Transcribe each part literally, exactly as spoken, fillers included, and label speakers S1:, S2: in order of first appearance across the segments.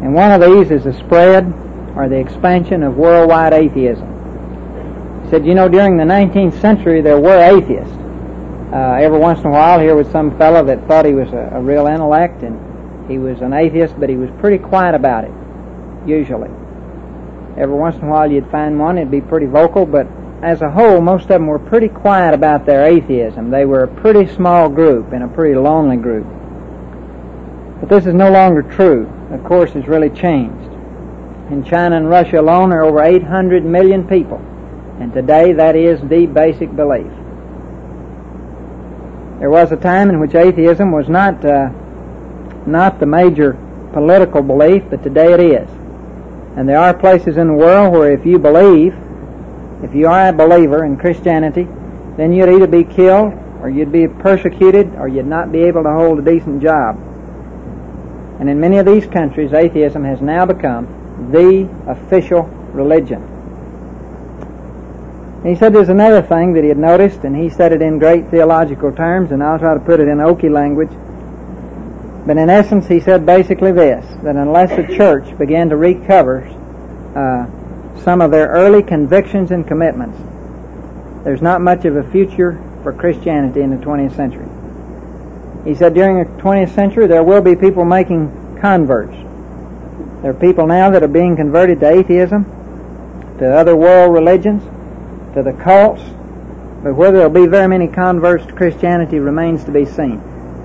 S1: And one of these is the spread or the expansion of worldwide atheism. He said, you know, during the nineteenth century there were atheists. Uh, every once in a while here was some fellow that thought he was a, a real intellect, and he was an atheist, but he was pretty quiet about it, usually. Every once in a while you'd find one, it'd be pretty vocal, but as a whole, most of them were pretty quiet about their atheism. They were a pretty small group and a pretty lonely group. But this is no longer true. The course has really changed. In China and Russia alone, there are over eight hundred million people, and today that is the basic belief. There was a time in which atheism was not uh, not the major political belief, but today it is. And there are places in the world where if you believe, if you are a believer in Christianity, then you'd either be killed, or you'd be persecuted, or you'd not be able to hold a decent job. And in many of these countries, atheism has now become the official religion. He said there's another thing that he had noticed, and he said it in great theological terms, and I'll try to put it in Okie language. But in essence, he said basically this, that unless the church began to recover uh, some of their early convictions and commitments, there's not much of a future for Christianity in the twentieth century. He said during the twentieth century there will be people making converts. There are people now that are being converted to atheism, to other world religions, to the cults, but whether there will be very many converts to Christianity remains to be seen.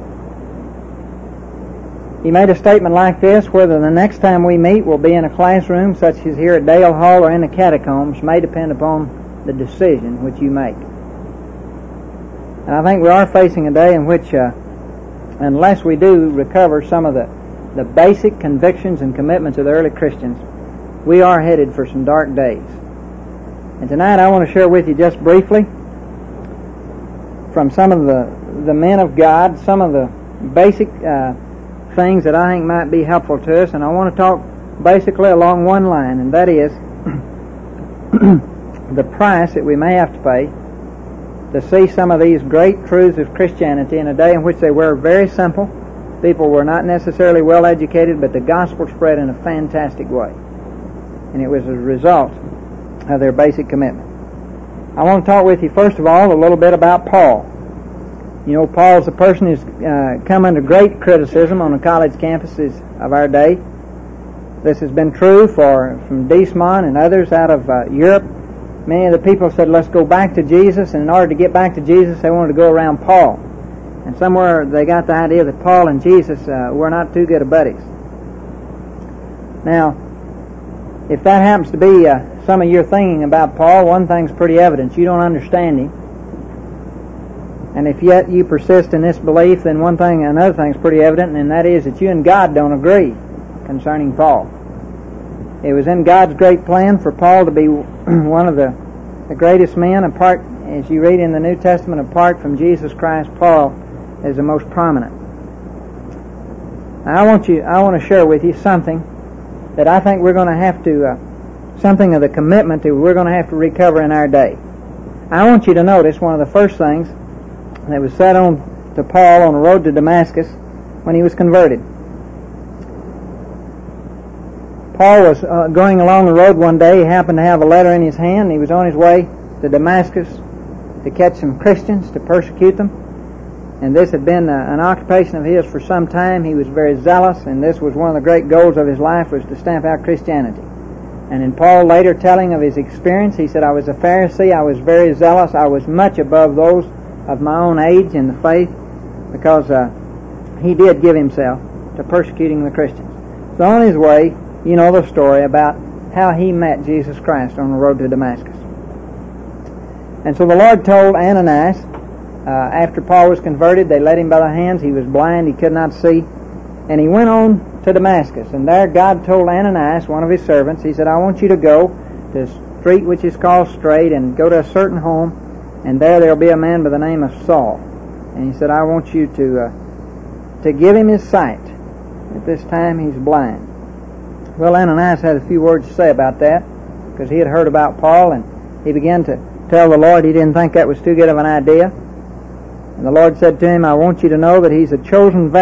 S1: He made a statement like this, whether the next time we meet will be in a classroom such as here at Dale Hall or in the catacombs may depend upon the decision which you make. And I think we are facing a day in which, uh, unless we do recover some of the, the basic convictions and commitments of the early Christians, we are headed for some dark days. And tonight I want to share with you just briefly from some of the, the men of God, some of the basic uh, things that I think might be helpful to us, and I want to talk basically along one line, and that is the price that we may have to pay to see some of these great truths of Christianity in a day in which they were very simple. People were not necessarily well educated, but the gospel spread in a fantastic way. And it was a result of their basic commitment. I want to talk with you first of all a little bit about Paul. You know, Paul's a person who's uh, come under great criticism on the college campuses of our day. This has been true for from Deismon and others out of uh, Europe. Many of the people said, let's go back to Jesus, and in order to get back to Jesus, they wanted to go around Paul. And somewhere they got the idea that Paul and Jesus uh, were not too good of buddies. Now, if that happens to be uh, some of your thinking about Paul, one thing's pretty evident. You don't understand him. And if yet you persist in this belief, then one thing, another thing's pretty evident, and that is that you and God don't agree concerning Paul. It was in God's great plan for Paul to be one of the, the greatest men, apart, as you read in the New Testament, apart from Jesus Christ, Paul is the most prominent. Now, I want you, I want to share with you something that I think we're going to have to, uh, something of the commitment that we're going to have to recover in our day. I want you to notice one of the first things that was said on to Paul on the road to Damascus when he was converted. Paul was uh, going along the road one day. He happened to have a letter in his hand. He was on his way to Damascus to catch some Christians, to persecute them. And this had been uh, an occupation of his for some time. He was very zealous, and this was one of the great goals of his life, was to stamp out Christianity. And in Paul later telling of his experience, he said, I was a Pharisee, I was very zealous, I was much above those of my own age in the faith, because uh, he did give himself to persecuting the Christians. So on his way, you know the story about how he met Jesus Christ on the road to Damascus. And so the Lord told Ananias, uh, after Paul was converted, they led him by the hands, he was blind, he could not see, and he went on to Damascus. And there God told Ananias, one of his servants, he said, I want you to go to a street which is called Straight, and go to a certain home, and there there will be a man by the name of Saul. And he said, I want you to uh, to give him his sight. At this time he's blind. Well, Ananias had a few words to say about that, because he had heard about Paul, and he began to tell the Lord he didn't think that was too good of an idea. And the Lord said to him, I want you to know that he's a chosen vessel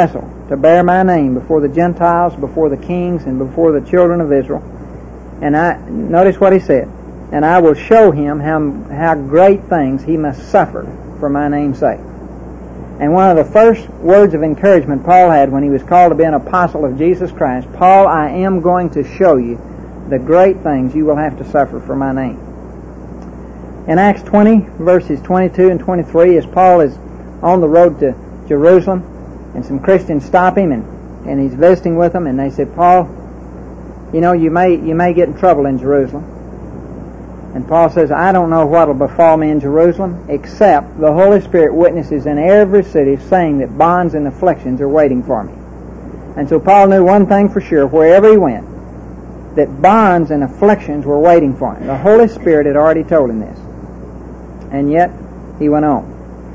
S1: to bear my name before the Gentiles, before the kings, and before the children of Israel. And I notice what he said. And I will show him how, how great things he must suffer for my name's sake. And one of the first words of encouragement Paul had when he was called to be an apostle of Jesus Christ, Paul, I am going to show you the great things you will have to suffer for my name. In Acts twenty, verses twenty-two and twenty-three, as Paul is on the road to Jerusalem, and some Christians stop him, and, and he's visiting with them, and they say, Paul, you know, you may you may get in trouble in Jerusalem. And Paul says, I don't know what will befall me in Jerusalem, except the Holy Spirit witnesses in every city saying that bonds and afflictions are waiting for me. And so Paul knew one thing for sure, wherever he went, that bonds and afflictions were waiting for him. The Holy Spirit had already told him this. And yet, he went on.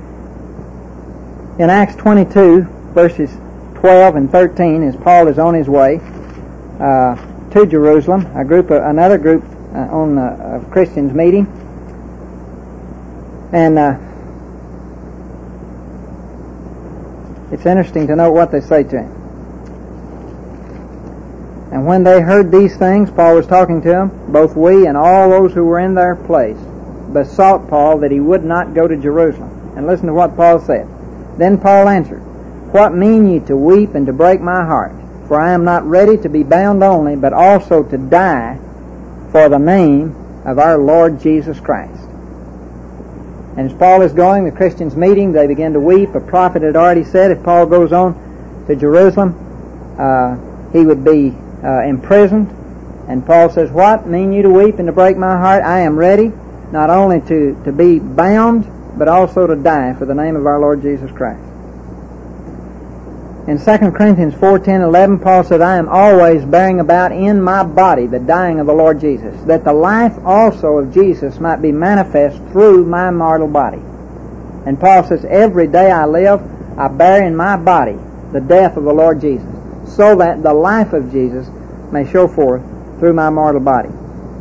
S1: In Acts twenty-two, verses twelve and thirteen, as Paul is on his way uh, to Jerusalem, a group, of, another group uh, on uh, of Christians meeting, and uh, it's interesting to note what they say to him. And when they heard these things, Paul was talking to them, both we and all those who were in their place besought Paul that he would not go to Jerusalem. And listen to what Paul said. Then Paul answered, What mean ye to weep and to break my heart? For I am not ready to be bound only, but also to die for the name of our Lord Jesus Christ. And as Paul is going, the Christians meeting, they begin to weep. A prophet had already said if Paul goes on to Jerusalem, uh, he would be uh, imprisoned. And Paul says, What mean you to weep and to break my heart? I am ready not only to, to be bound, but also to die for the name of our Lord Jesus Christ. In Second Corinthians four, ten, eleven, Paul said, I am always bearing about in my body the dying of the Lord Jesus, that the life also of Jesus might be manifest through my mortal body. And Paul says, every day I live, I bear in my body the death of the Lord Jesus, so that the life of Jesus may show forth through my mortal body.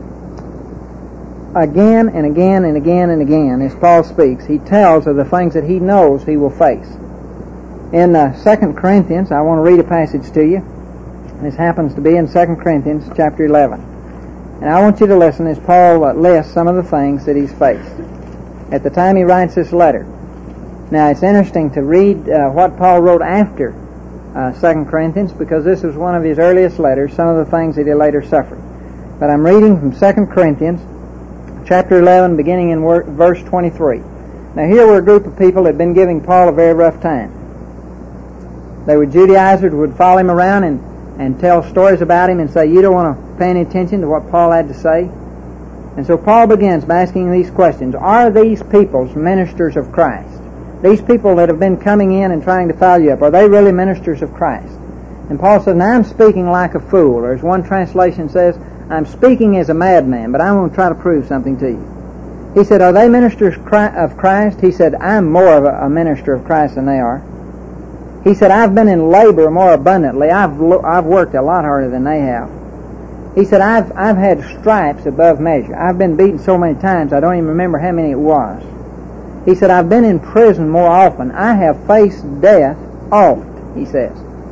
S1: Again and again and again and again, as Paul speaks, he tells of the things that he knows he will face. In uh, Second Corinthians, I want to read a passage to you. This happens to be in Second Corinthians chapter eleven. And I want you to listen as Paul uh, lists some of the things that he's faced at the time he writes this letter. Now, it's interesting to read uh, what Paul wrote after uh, Second Corinthians, because this was one of his earliest letters, some of the things that he later suffered. But I'm reading from Second Corinthians chapter eleven, beginning in wor- verse twenty-three. Now, here were a group of people that had been giving Paul a very rough time. They were Judaizers, would follow him around and, and tell stories about him and say, you don't want to pay any attention to what Paul had to say. And so Paul begins by asking these questions. Are these people's ministers of Christ? These people that have been coming in and trying to foul you up, are they really ministers of Christ? And Paul says, now I'm speaking like a fool. Or as one translation says, I'm speaking as a madman, but I want to try to prove something to you. He said, are they ministers of Christ? He said, I'm more of a, a minister of Christ than they are. He said, I've been in labor more abundantly. I've I've worked a lot harder than they have. He said, I've I've had stripes above measure. I've been beaten so many times I don't even remember how many it was. He said, I've been in prison more often. I have faced death oft, he says.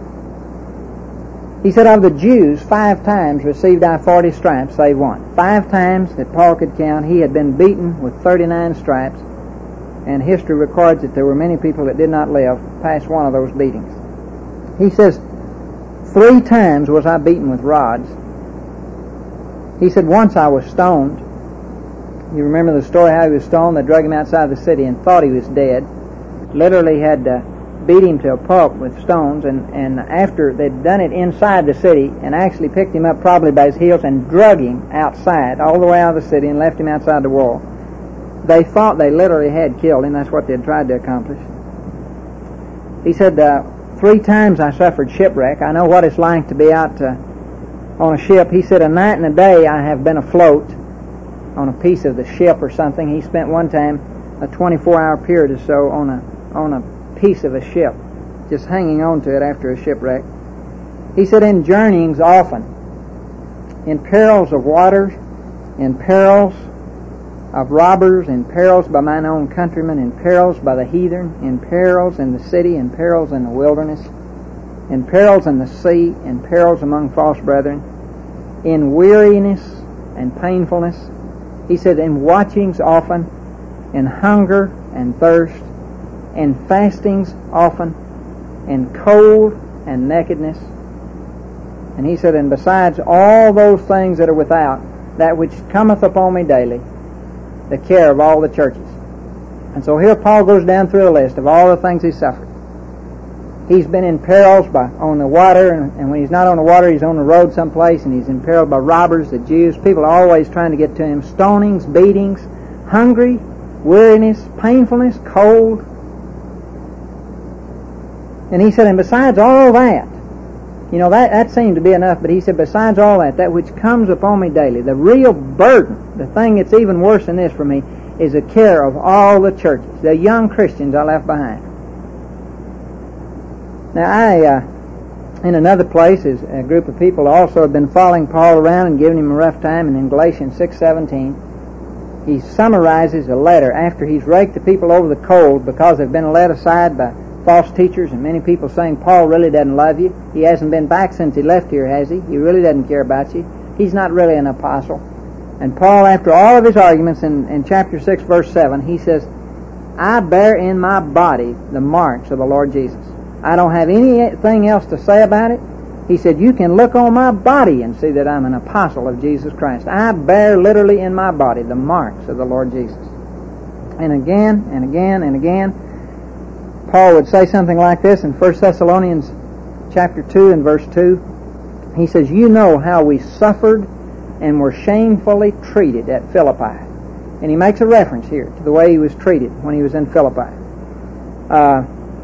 S1: He said, of the Jews, five times received I forty stripes, save one. Five times that Paul could count, he had been beaten with thirty-nine stripes. And history records that there were many people that did not live past one of those beatings. He says, three times was I beaten with rods. He said, once I was stoned. You remember the story how he was stoned? They drug him outside the city and thought he was dead. Literally had uh, beat him to a pulp with stones. And, and after they'd done it inside the city and actually picked him up probably by his heels and drug him outside, all the way out of the city and left him outside the wall. They thought they literally had killed him. That's what they had tried to accomplish. He said, uh, three times I suffered shipwreck. I know what it's like to be out uh, on a ship. He said, a night and a day I have been afloat on a piece of the ship or something. He spent one time a twenty-four hour period or so on a, on a piece of a ship, just hanging on to it after a shipwreck. He said, in journeyings often, in perils of waters, in perils of robbers, in perils by mine own countrymen, in perils by the heathen, in perils in the city, in perils in the wilderness. in perils in the sea, in perils among false brethren, in weariness and painfulness. He said, in watchings often, in hunger and thirst, in fastings often, in cold and nakedness. And he said, and besides all those things that are without, that which cometh upon me daily, the care of all the churches. And so here Paul goes down through a list of all the things he suffered. He's been in perils by on the water, and, and when he's not on the water, he's on the road someplace, and he's in peril by robbers, the Jews. People are always trying to get to him. Stonings, beatings, hungry, weariness, painfulness, cold. And he said, and besides all that, you know, that, that seemed to be enough, but he said, besides all that, that which comes upon me daily, the real burden, the thing that's even worse than this for me, is the care of all the churches, the young Christians I left behind. Now, I, uh, in another place, is a group of people also have been following Paul around and giving him a rough time, and in Galatians six seventeen, he summarizes a letter after he's raked the people over the coals because they've been led aside by false teachers and many people saying Paul really doesn't love you. He hasn't been back since he left here, has he? He really doesn't care about you. He's not really an apostle. And Paul, after all of his arguments in, in chapter six, verse seven, he says, I bear in my body the marks of the Lord Jesus. I don't have anything else to say about it. He said, you can look on my body and see that I'm an apostle of Jesus Christ. I bear literally in my body the marks of the Lord Jesus. And again and again and again, Paul would say something like this in First Thessalonians chapter two and verse two. He says, you know how we suffered and were shamefully treated at Philippi. And he makes a reference here to the way he was treated when he was in Philippi. Uh,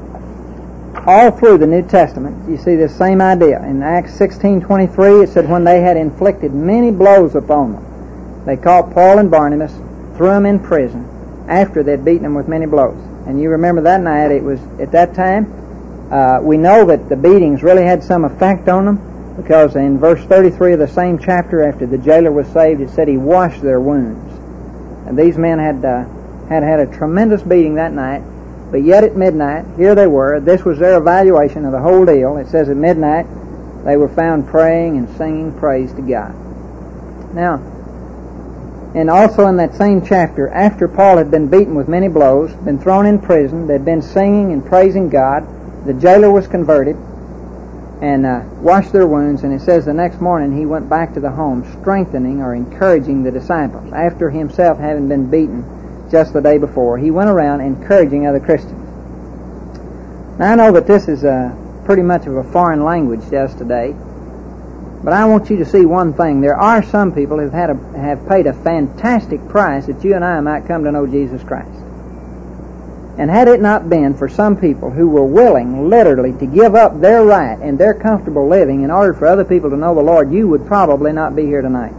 S1: all through the New Testament, you see this same idea. In Acts sixteen twenty-three, it said, when they had inflicted many blows upon them, they caught Paul and Barnabas, threw them in prison, after they'd beaten them with many blows. And you remember that night, it was at that time, uh, we know that the beatings really had some effect on them, because in verse thirty-three of the same chapter, after the jailer was saved, it said he washed their wounds. And these men had uh, had had a tremendous beating that night, but yet at midnight, here they were. This was their evaluation of the whole deal. It says at midnight, they were found praying and singing praise to God. Now, and also in that same chapter, after Paul had been beaten with many blows, been thrown in prison, they'd been singing and praising God, the jailer was converted and uh, washed their wounds, and it says the next morning he went back to the home strengthening or encouraging the disciples after himself having been beaten just the day before. He went around encouraging other Christians. Now I know that this is uh, pretty much of a foreign language to us today, but I want you to see one thing. There are some people who have, had a, have paid a fantastic price that you and I might come to know Jesus Christ. And had it not been for some people who were willing, literally, to give up their right and their comfortable living in order for other people to know the Lord, you would probably not be here tonight.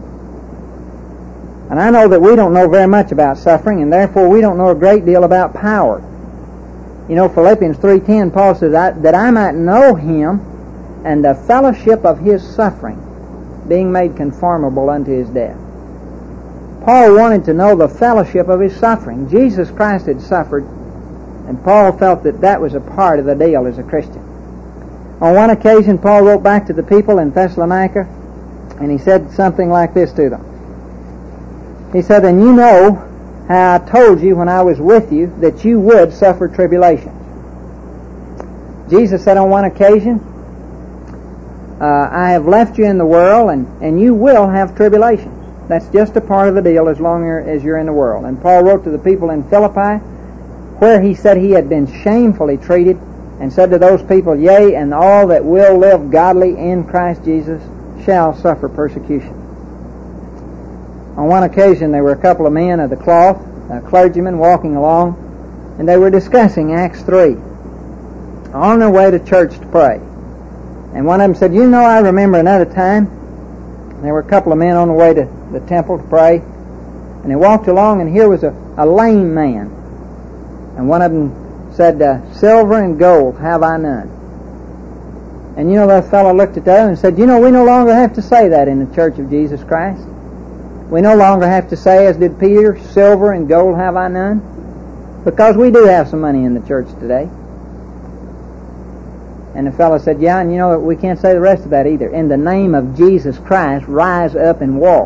S1: And I know that we don't know very much about suffering, and therefore we don't know a great deal about power. You know, Philippians three ten, Paul says, I, that I might know Him and the fellowship of His suffering, being made conformable unto His death. Paul wanted to know the fellowship of His suffering. Jesus Christ had suffered, and Paul felt that that was a part of the deal as a Christian. On one occasion, Paul wrote back to the people in Thessalonica, and he said something like this to them. He said, and you know how I told you when I was with you that you would suffer tribulations. Jesus said on one occasion, uh, I have left you in the world, and, and you will have tribulations. That's just a part of the deal as long as you're in the world. And Paul wrote to the people in Philippi, where he said he had been shamefully treated, and said to those people, yea, and all that will live godly in Christ Jesus shall suffer persecution. On one occasion, there were a couple of men of the cloth, a clergyman, walking along, and they were discussing Acts three, on their way to church to pray. And one of them said, you know, I remember another time, there were a couple of men on the way to the temple to pray, and they walked along, and here was a, a lame man. And one of them said, uh, silver and gold have I none. And you know, that fellow looked at the other and said, you know, we no longer have to say that in the church of Jesus Christ. We no longer have to say, as did Peter, silver and gold have I none, because we do have some money in the church today. And the fellow said, yeah, and you know, we can't say the rest of that either. In the name of Jesus Christ, rise up and walk.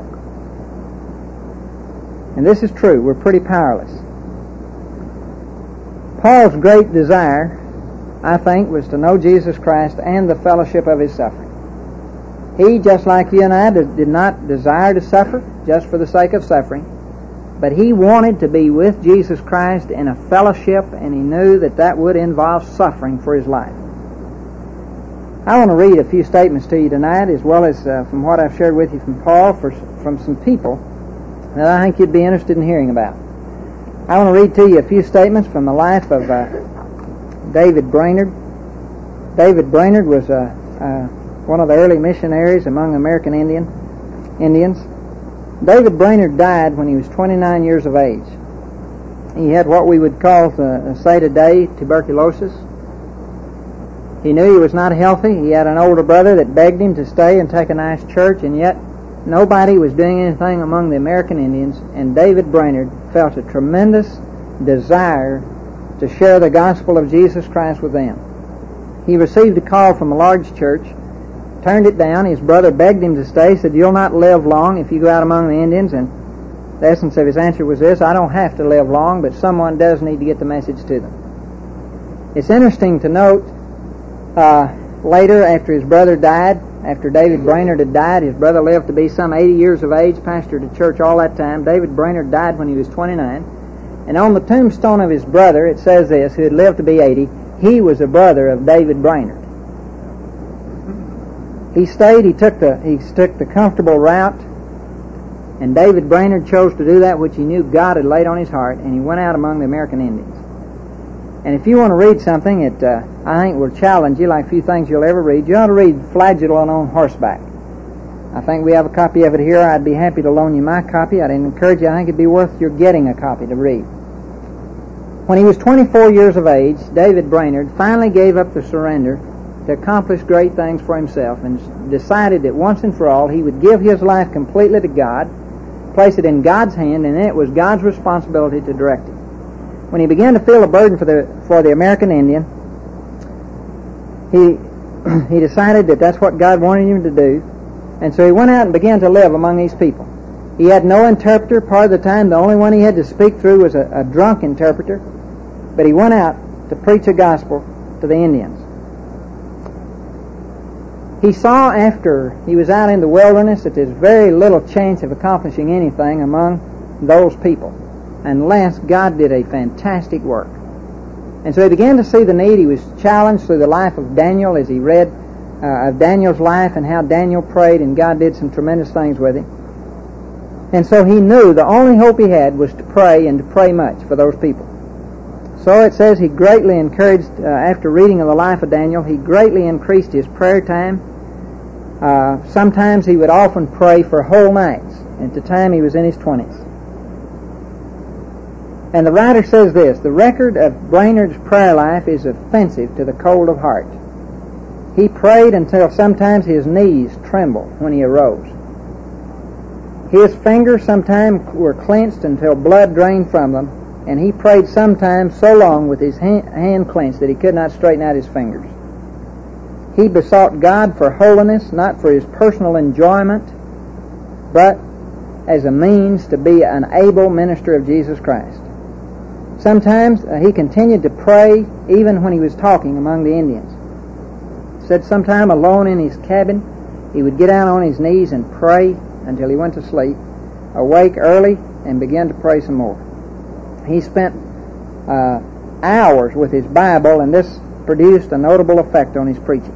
S1: And this is true. We're pretty powerless. Paul's great desire, I think, was to know Jesus Christ and the fellowship of His suffering. He, just like you and I, did not desire to suffer just for the sake of suffering, but he wanted to be with Jesus Christ in a fellowship, and he knew that that would involve suffering for his life. I want to read a few statements to you tonight, as well as uh, from what I've shared with you from Paul, for, from some people that I think you'd be interested in hearing about. I want to read to you a few statements from the life of uh, David Brainerd. David Brainerd was uh, uh, one of the early missionaries among American Indian Indians. David Brainerd died when he was twenty-nine years of age. He had what we would call, uh, say today, tuberculosis. He knew he was not healthy. He had an older brother that begged him to stay and take a nice church, and yet nobody was doing anything among the American Indians, and David Brainerd felt a tremendous desire to share the gospel of Jesus Christ with them. He received a call from a large church, turned it down. His brother begged him to stay, said, you'll not live long if you go out among the Indians, and the essence of his answer was this: I don't have to live long, but someone does need to get the message to them. It's interesting to note, uh, later, after his brother died, after David Brainerd had died, his brother lived to be some eighty years of age, pastored a church all that time. David Brainerd died when he was twenty-nine, and on the tombstone of his brother it says this, who had lived to be eighty, he was a brother of David Brainerd. He stayed, he took the he took the comfortable route, and David Brainerd chose to do that which he knew God had laid on his heart, and he went out among the American Indians. And if you want to read something that uh, I think will challenge you, like few things you'll ever read, you ought to read Flagellant on Horseback. I think we have a copy of it here. I'd be happy to loan you my copy. I'd encourage you. I think it'd be worth your getting a copy to read. When he was twenty-four years of age, David Brainerd finally gave up the surrender to accomplish great things for himself, and decided that once and for all he would give his life completely to God, place it in God's hand, and it was God's responsibility to direct it. When he began to feel a burden for the for the American Indian, he he decided that that's what God wanted him to do, and so he went out and began to live among these people. He had no interpreter. Part of the time, the only one he had to speak through was a, a drunk interpreter, but he went out to preach the gospel to the Indians. He saw, after he was out in the wilderness, that there's very little chance of accomplishing anything among those people unless God did a fantastic work. And so he began to see the need. He was challenged through the life of Daniel as he read uh, of Daniel's life and how Daniel prayed, and God did some tremendous things with him. And so he knew the only hope he had was to pray, and to pray much for those people. So it says he greatly encouraged, uh, after reading of the life of Daniel, he greatly increased his prayer time. Uh, sometimes he would often pray for whole nights. At the time he was in his twenties. And the writer says this: the record of Brainerd's prayer life is offensive to the cold of heart. He prayed until sometimes his knees trembled when he arose. His fingers sometimes were clenched until blood drained from them, and he prayed sometimes so long with his hand clenched that he could not straighten out his fingers. He besought God for holiness, not for his personal enjoyment, but as a means to be an able minister of Jesus Christ. Sometimes uh, he continued to pray even when he was talking among the Indians. He said sometime alone in his cabin, he would get down on his knees and pray until he went to sleep, awake early, and began to pray some more. He spent uh, hours with his Bible, and this produced a notable effect on his preaching.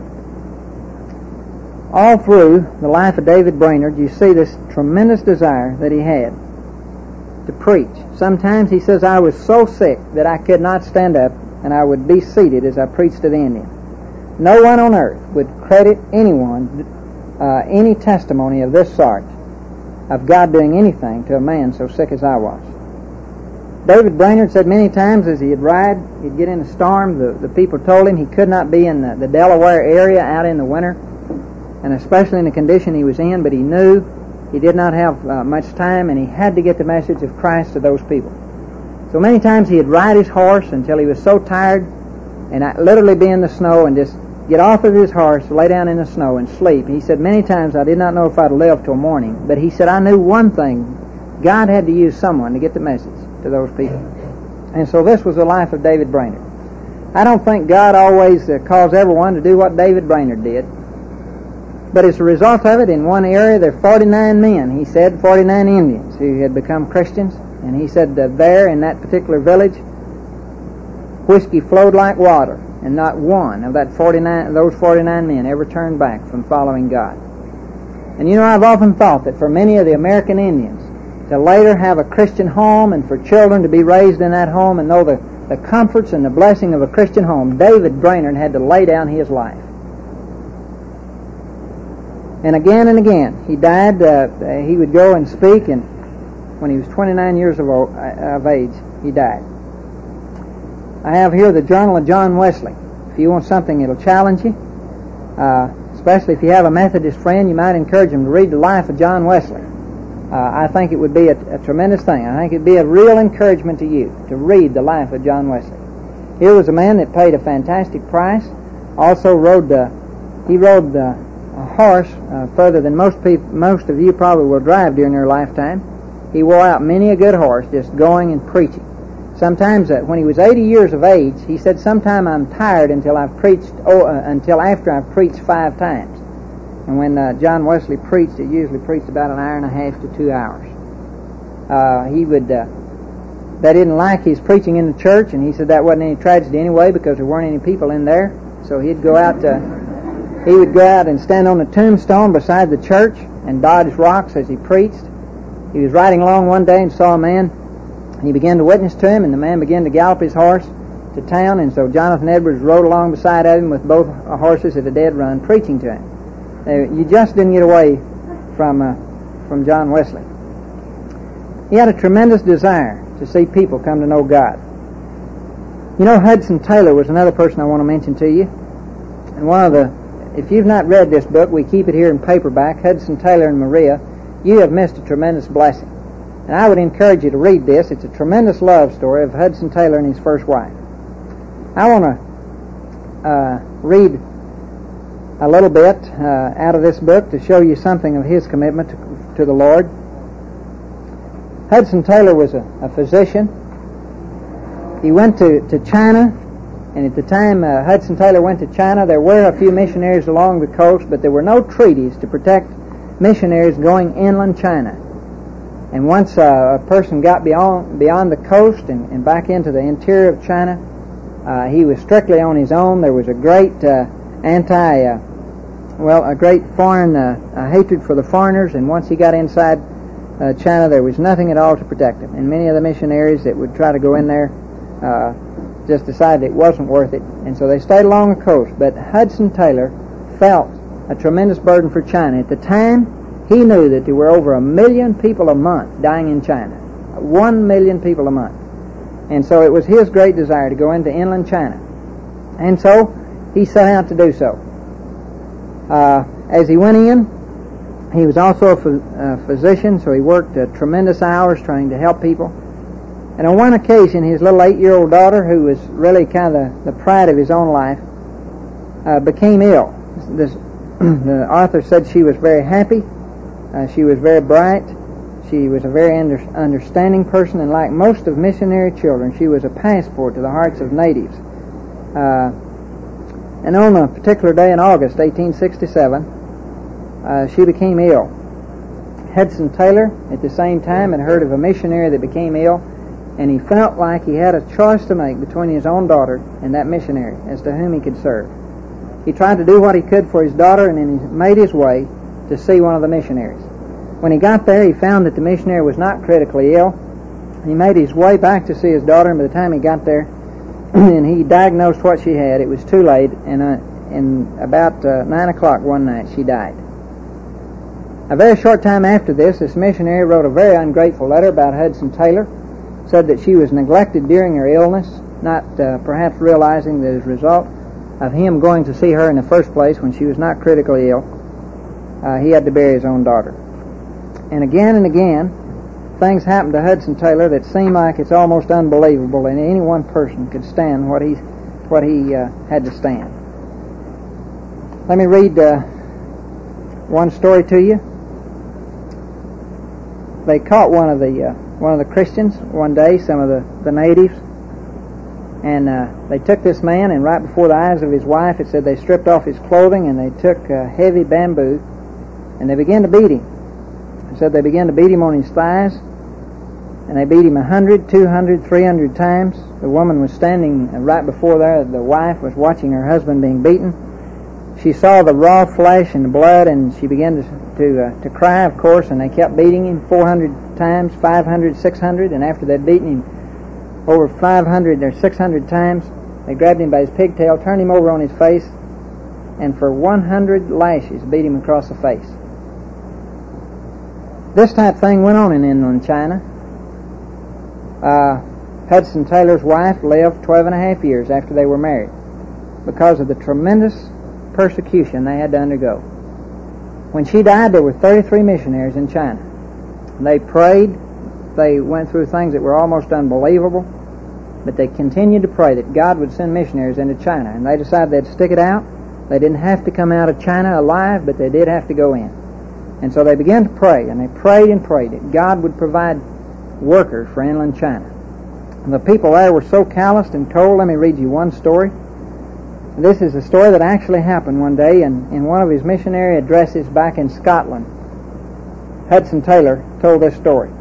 S1: All through the life of David Brainerd, you see this tremendous desire that he had to preach. Sometimes he says, I was so sick that I could not stand up, and I would be seated as I preached to the Indian. No one on earth would credit anyone uh, any testimony of this sort, of God doing anything to a man so sick as I was. David Brainerd said many times as he'd ride, he'd get in a storm, the, the people told him he could not be in the, the Delaware area out in the winter, and especially in the condition he was in, but he knew he did not have uh, much time, and he had to get the message of Christ to those people. So many times he'd ride his horse until he was so tired, and I'd literally be in the snow and just get off of his horse, lay down in the snow, and sleep. He said, many times I did not know if I'd live till morning, but he said, I knew one thing. God had to use someone to get the message to those people. And so this was the life of David Brainerd. I don't think God always uh, calls everyone to do what David Brainerd did. But as a result of it, in one area, there are forty-nine men, he said, forty-nine Indians who had become Christians. And he said that there, in that particular village, whiskey flowed like water, and not one of that forty-nine, those forty-nine men ever turned back from following God. And you know, I've often thought that for many of the American Indians, to later have a Christian home and for children to be raised in that home and know the, the comforts and the blessing of a Christian home, David Brainerd had to lay down his life. And again and again, he died. Uh, he would go and speak, and when he was twenty-nine years of, old, uh, of age, he died. I have here the Journal of John Wesley. If you want something that'll challenge you, uh, especially if you have a Methodist friend, you might encourage him to read the life of John Wesley. Uh, I think it would be a, a tremendous thing. I think it would be a real encouragement to you to read the life of John Wesley. Here was a man that paid a fantastic price. Also rode the, he rode the a horse uh, further than most people, most of you probably will drive during their lifetime. He wore out many a good horse just going and preaching. Sometimes, uh, when he was eighty years of age, he said, "Sometime I'm tired until I've preached, oh, uh, until after I've preached five times." And when uh, John Wesley preached, it usually preached about an hour and a half to two hours. Uh, he would, uh, they didn't like his preaching in the church, and he said that wasn't any tragedy anyway because there weren't any people in there. So he'd go out to. He would go out and stand on the tombstone beside the church and dodge rocks as he preached. He was riding along one day and saw a man, and he began to witness to him, and the man began to gallop his horse to town, and so Jonathan Edwards rode along beside of him with both horses at a dead run, preaching to him. Uh, you just didn't get away from uh, from John Wesley. He had a tremendous desire to see people come to know God. You know, Hudson Taylor was another person I want to mention to you. And one of the If you've not read this book, we keep it here in paperback, Hudson Taylor and Maria. You have missed a tremendous blessing. And I would encourage you to read this. It's a tremendous love story of Hudson Taylor and his first wife. I want to uh, read a little bit uh, out of this book to show you something of his commitment to, to the Lord. Hudson Taylor was a, a physician. He went to, to China. And at the time uh, Hudson Taylor went to China, there were a few missionaries along the coast, but there were no treaties to protect missionaries going inland China. And once uh, a person got beyond beyond the coast and, and back into the interior of China, uh, he was strictly on his own. There was a great uh, anti, uh, well, a great foreign uh, uh, hatred for the foreigners, and once he got inside uh, China, there was nothing at all to protect him. And many of the missionaries that would try to go in there uh, just decided it wasn't worth it, and so they stayed along the coast. But Hudson Taylor felt a tremendous burden for China. At the time, he knew that there were over a million people a month dying in China. One million people a month. And so it was his great desire to go into inland China. And so he set out to do so. Uh, as he went in, he was also a ph- uh, physician, so he worked uh, tremendous hours trying to help people. And on one occasion, his little eight-year-old daughter, who was really kind of the, the pride of his own life, uh, became ill. This, the author said she was very happy. Uh, she was very bright. She was a very under, understanding person, and like most of missionary children, she was a passport to the hearts of natives. Uh, and on a particular day in August eighteen sixty-seven, uh, she became ill. Hudson Taylor, at the same time, had heard of a missionary that became ill, and he felt like he had a choice to make between his own daughter and that missionary as to whom he could serve. He tried to do what he could for his daughter, and then he made his way to see one of the missionaries. When he got there, he found that the missionary was not critically ill. He made his way back to see his daughter, and by the time he got there, and he diagnosed what she had, it was too late, and uh, in about uh, nine o'clock one night, she died. A very short time after this, this missionary wrote a very ungrateful letter about Hudson Taylor, said that she was neglected during her illness, not uh, perhaps realizing that as a result of him going to see her in the first place when she was not critically ill, uh, he had to bury his own daughter. And again and again, things happened to Hudson Taylor that seem like it's almost unbelievable that any one person could stand what he what he uh, had to stand. Let me read uh, one story to you. They caught one of the uh, one of the Christians one day, some of the, the natives, and uh, they took this man, and right before the eyes of his wife, it said they stripped off his clothing, and they took uh, heavy bamboo, and they began to beat him. It said they began to beat him on his thighs, and they beat him a hundred, two hundred, three hundred times. The woman was standing right before there. The wife was watching her husband being beaten. She saw the raw flesh and the blood, and she began to to, uh, to cry, of course, and they kept beating him four hundred times, five hundred, six hundred, and after they'd beaten him over five hundred or six hundred times, they grabbed him by his pigtail, turned him over on his face, and for one hundred lashes beat him across the face. This type of thing went on in inland China. Uh, Hudson Taylor's wife lived twelve and a half years after they were married because of the tremendous persecution they had to undergo. When she died, there were thirty-three missionaries in China. They prayed. They went through things that were almost unbelievable, but they continued to pray that God would send missionaries into China, and they decided they'd stick it out. They didn't have to come out of China alive, but they did have to go in. And so they began to pray, and they prayed and prayed that God would provide workers for inland China. And the people there were so calloused and cold. Let me read you one story. This is a story that actually happened one day in, in one of his missionary addresses back in Scotland. Hudson Taylor told this story.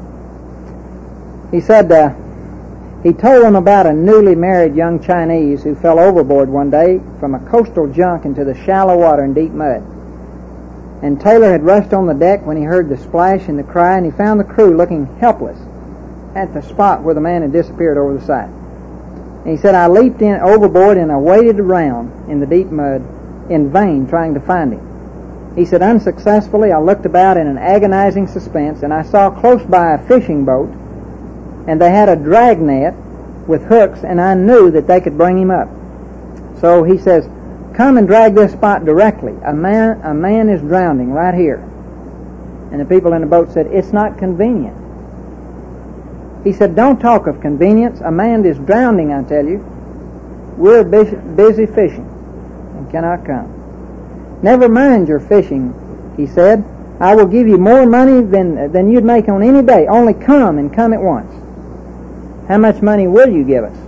S1: He said uh, he told them about a newly married young Chinese who fell overboard one day from a coastal junk into the shallow water and deep mud. And Taylor had rushed on the deck when he heard the splash and the cry, and he found the crew looking helpless at the spot where the man had disappeared over the side. And he said, I leaped in overboard and I waded around in the deep mud in vain trying to find him. He said, unsuccessfully, I looked about in an agonizing suspense, and I saw close by a fishing boat, and they had a drag net with hooks, and I knew that they could bring him up. So he says, come and drag this spot directly. A man, a man is drowning right here. And the people in the boat said, it's not convenient. He said, don't talk of convenience. A man is drowning, I tell you. We're busy fishing and cannot come. Never mind your fishing, he said. I will give you more money than, than you'd make on any day. Only come, and come at once. How much money will you give us?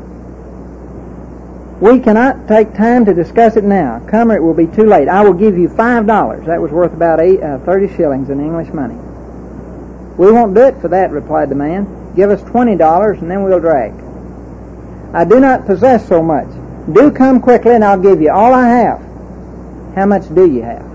S1: We cannot take time to discuss it now. Come or it will be too late. I will give you five dollars. That was worth about eight, uh, thirty shillings in English money. We won't do it for that, replied the man. Give us twenty dollars, and then we'll drag. I do not possess so much. Do come quickly, and I'll give you all I have. How much do you have?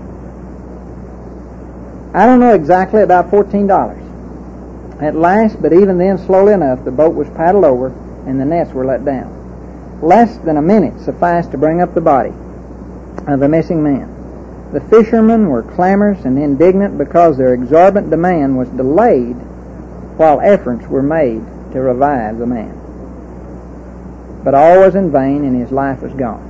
S1: I don't know exactly, about fourteen dollars. At last, but even then slowly enough, the boat was paddled over, and the nets were let down. Less than a minute sufficed to bring up the body of the missing man. The fishermen were clamorous and indignant because their exorbitant demand was delayed while efforts were made to revive the man. But all was in vain, and his life was gone.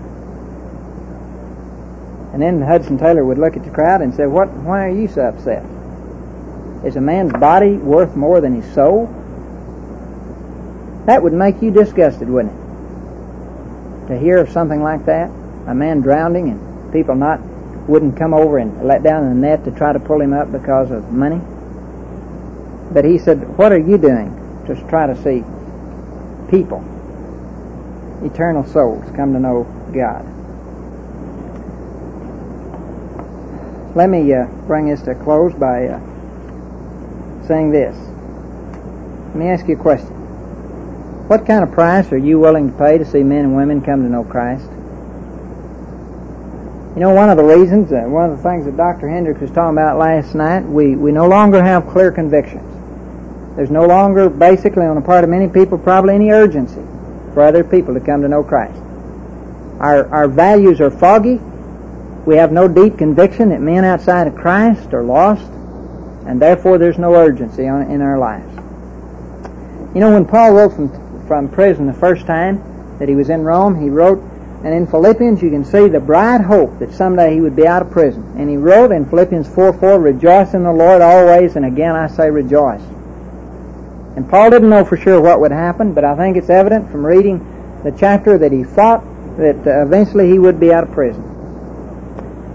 S1: And then Hudson Taylor would look at the crowd and say, "What? Why are you so upset? Is a man's body worth more than his soul?" That would make you disgusted, wouldn't it? To hear of something like that, a man drowning and people not wouldn't come over and let down the net to try to pull him up because of money. But he said, what are you doing to try to see people, eternal souls, come to know God? Let me uh, bring this to a close by uh, saying this. Let me ask you a question. What kind of price are you willing to pay to see men and women come to know Christ? You know, one of the reasons, uh, one of the things that Doctor Hendricks was talking about last night, we, we no longer have clear convictions. There's no longer, basically, on the part of many people, probably any urgency for other people to come to know Christ. Our, our values are foggy. We have no deep conviction that men outside of Christ are lost, and therefore there's no urgency on, in our lives. You know, when Paul wrote from, from prison the first time that he was in Rome, he wrote, and in Philippians you can see the bright hope that someday he would be out of prison. And he wrote in Philippians four four, rejoice in the Lord always, and again I say rejoice. And Paul didn't know for sure what would happen, but I think it's evident from reading the chapter that he thought that uh, eventually he would be out of prison.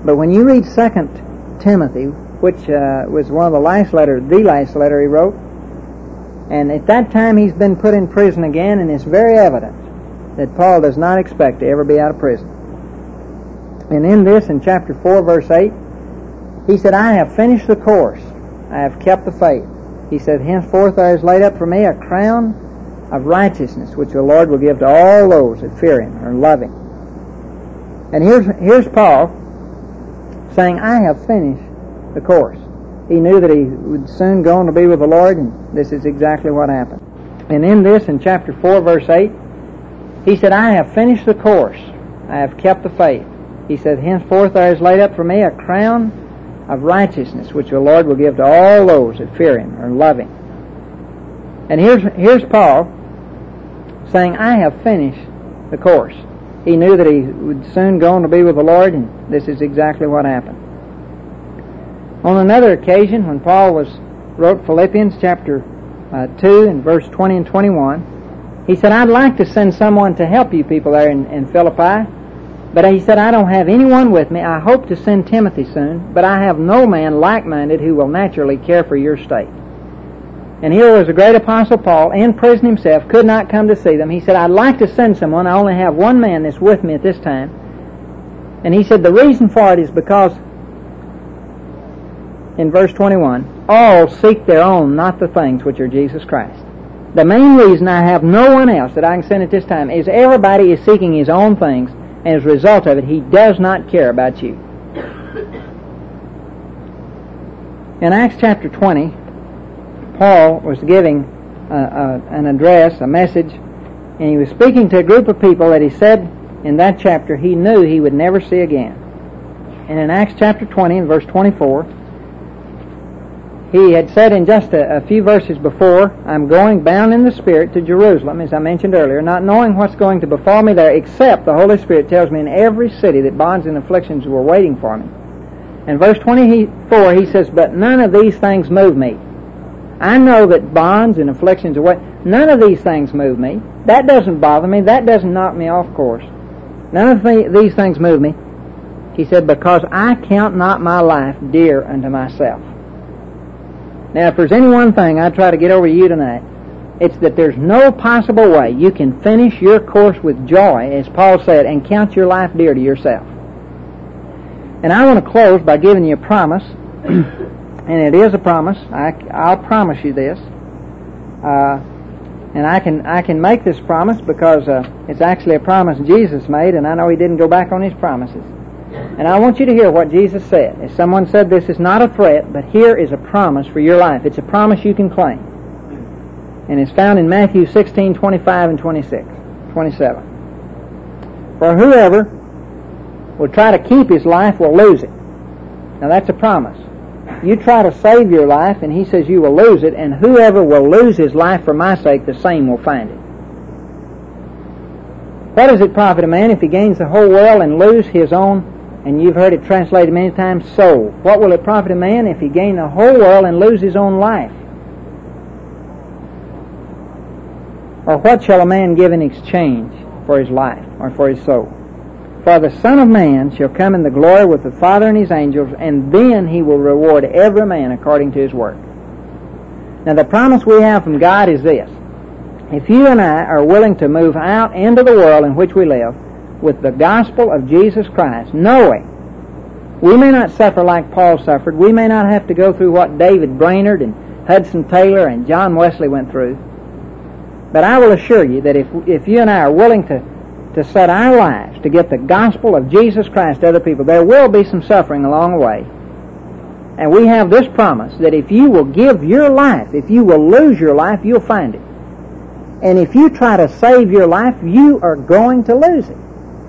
S1: But when you read Second Timothy, which uh, was one of the last letters, the last letter he wrote, and at that time he's been put in prison again, and it's very evident that Paul does not expect to ever be out of prison. And in this, in chapter four, verse eight, he said, I have finished the course. I have kept the faith. He said, henceforth there is laid up for me a crown of righteousness, which the Lord will give to all those that fear Him or love Him. And here's, here's Paul saying, I have finished the course. He knew that he would soon go on to be with the Lord, and this is exactly what happened. And in this, in chapter four, verse eight, he said, I have finished the course. I have kept the faith. He said, henceforth there is laid up for me a crown of righteousness, which the Lord will give to all those that fear Him or love Him. And here's, here's Paul saying, I have finished the course. He knew that he would soon go on to be with the Lord, and this is exactly what happened. On another occasion, when Paul was wrote Philippians chapter uh, two and verse twenty and twenty-one, he said, I'd like to send someone to help you people there in, in Philippi, but he said, I don't have anyone with me. I hope to send Timothy soon, but I have no man like-minded who will naturally care for your state. And here was the great apostle Paul, in prison himself, could not come to see them. He said, I'd like to send someone. I only have one man that's with me at this time. And he said, the reason for it is because, in verse twenty-one, all seek their own, not the things which are Jesus Christ. The main reason I have no one else that I can send at this time is everybody is seeking his own things, and as a result of it, he does not care about you. In Acts chapter twenty, Paul was giving uh, uh, an address, a message, and he was speaking to a group of people that he said in that chapter he knew he would never see again. And in Acts chapter twenty, in verse twenty-four, he had said in just a, a few verses before, I'm going bound in the Spirit to Jerusalem, as I mentioned earlier, not knowing what's going to befall me there, except the Holy Spirit tells me in every city that bonds and afflictions were waiting for me. In verse twenty-four, he says, but none of these things move me. I know that bonds and afflictions are what. None of these things move me. That doesn't bother me. That doesn't knock me off course. None of the, these things move me. He said, because I count not my life dear unto myself. Now, if there's any one thing I try to get over to you tonight, it's that there's no possible way you can finish your course with joy, as Paul said, and count your life dear to yourself. And I want to close by giving you a promise. And it is a promise. I, I'll promise you this, uh, and I can I can make this promise because uh, it's actually a promise Jesus made, and I know He didn't go back on His promises. And I want you to hear what Jesus said. As someone said, this is not a threat, but here is a promise for your life. It's a promise you can claim, and it's found in Matthew sixteen twenty-five and twenty-six, twenty-seven. For whoever will try to keep his life will lose it. Now that's a promise. You try to save your life, and He says you will lose it, and whoever will lose his life for my sake, the same will find it. What does it profit a man if he gains the whole world and lose his own, and you've heard it translated many times, soul? What will it profit a man if he gain the whole world and lose his own life? Or what shall a man give in exchange for his life, or for his soul? For the Son of Man shall come in the glory with the Father and His angels, and then He will reward every man according to his work. Now the promise we have from God is this. If you and I are willing to move out into the world in which we live with the gospel of Jesus Christ, knowing we may not suffer like Paul suffered, we may not have to go through what David Brainerd and Hudson Taylor and John Wesley went through, but I will assure you that if, if you and I are willing to to set our lives to get the gospel of Jesus Christ to other people, there will be some suffering along the way. And we have this promise that if you will give your life, if you will lose your life, you'll find it. And if you try to save your life, you are going to lose it.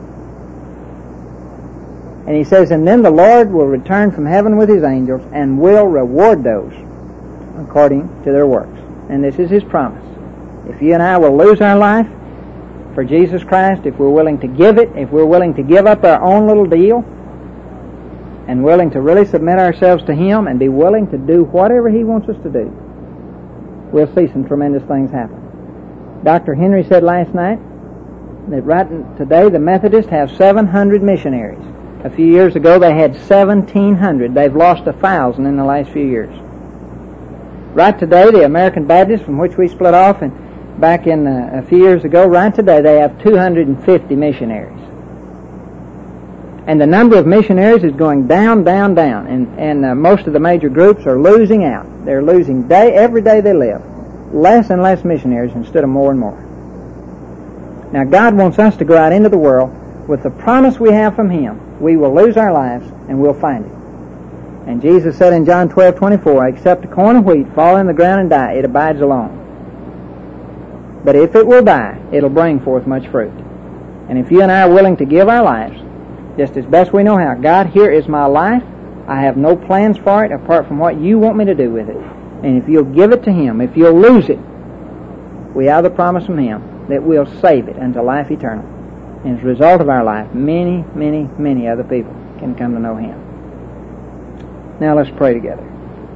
S1: And he says, and then the Lord will return from heaven with His angels and will reward those according to their works. And this is His promise. If you and I will lose our life for Jesus Christ, if we're willing to give it, if we're willing to give up our own little deal, and willing to really submit ourselves to Him and be willing to do whatever He wants us to do, we'll see some tremendous things happen. Doctor Henry said last night that right today the Methodists have seven hundred missionaries. A few years ago they had seventeen hundred. They've lost a thousand in the last few years. Right today, the American Baptists, from which we split off and back in uh, a few years ago, right today they have two hundred fifty missionaries. And the number of missionaries is going down, down, down. And, and uh, most of the major groups are losing out. They're losing day every day they live. Less and less missionaries instead of more and more. Now God wants us to go out into the world with the promise we have from Him. We will lose our lives and we'll find it. And Jesus said in John twelve twenty-four, except a corn of wheat fall in the ground and die, it abides alone. But if it will die, it'll bring forth much fruit. And if you and I are willing to give our lives, just as best we know how, God, here is my life. I have no plans for it apart from what you want me to do with it. And if you'll give it to Him, if you'll lose it, we have the promise from Him that we'll save it unto life eternal. And as a result of our life, many, many, many other people can come to know Him. Now let's pray together.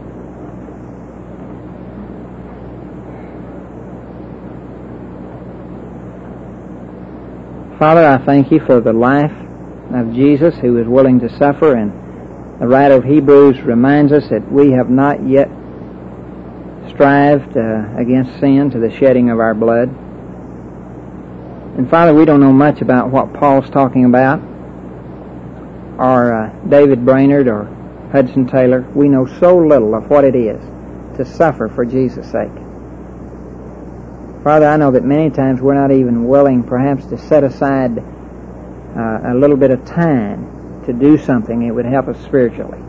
S1: Father, I thank You for the life of Jesus, who was willing to suffer, and the writer of Hebrews reminds us that we have not yet strived uh, against sin to the shedding of our blood. And Father, we don't know much about what Paul's talking about, or uh, David Brainerd, or Hudson Taylor. We know so little of what it is to suffer for Jesus' sake. Father, I know that many times we're not even willing perhaps to set aside Uh, a little bit of time to do something that would help us spiritually.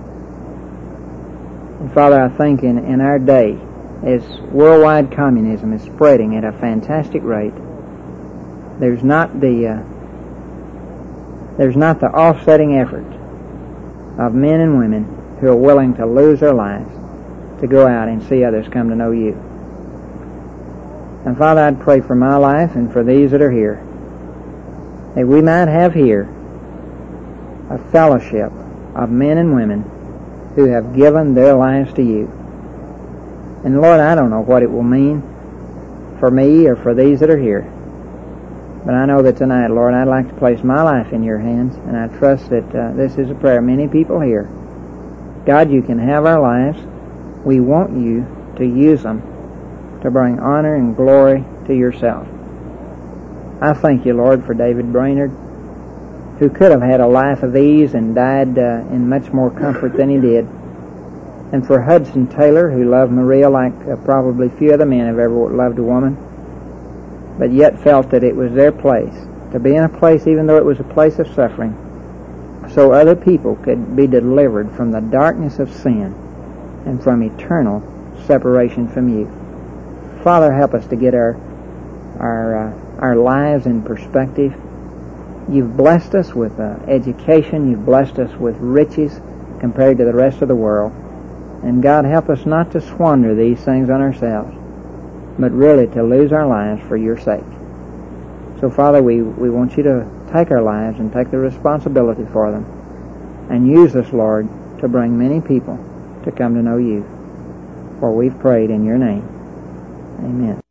S1: And Father, I think in, in our day, as worldwide communism is spreading at a fantastic rate, there's not the uh, there's not the offsetting effort of men and women who are willing to lose their lives to go out and see others come to know You. And Father, I'd pray for my life and for these that are here, that we might have here a fellowship of men and women who have given their lives to You. And Lord, I don't know what it will mean for me or for these that are here, but I know that tonight, Lord, I'd like to place my life in Your hands, and I trust that uh, this is a prayer of many people here. God, You can have our lives. We want You to use them to bring honor and glory to Yourself. I thank You, Lord, for David Brainerd, who could have had a life of ease and died uh, in much more comfort than he did. And for Hudson Taylor, who loved Maria like uh, probably few other men have ever loved a woman, but yet felt that it was their place, to be in a place even though it was a place of suffering, so other people could be delivered from the darkness of sin and from eternal separation from You. Father, help us to get our our uh, our lives in perspective. You've blessed us with uh, education. You've blessed us with riches compared to the rest of the world. And God, help us not to squander these things on ourselves, but really to lose our lives for Your sake. So, Father, we, we want You to take our lives and take the responsibility for them, and use us, Lord, to bring many people to come to know You. For we've prayed in Your name. Amen.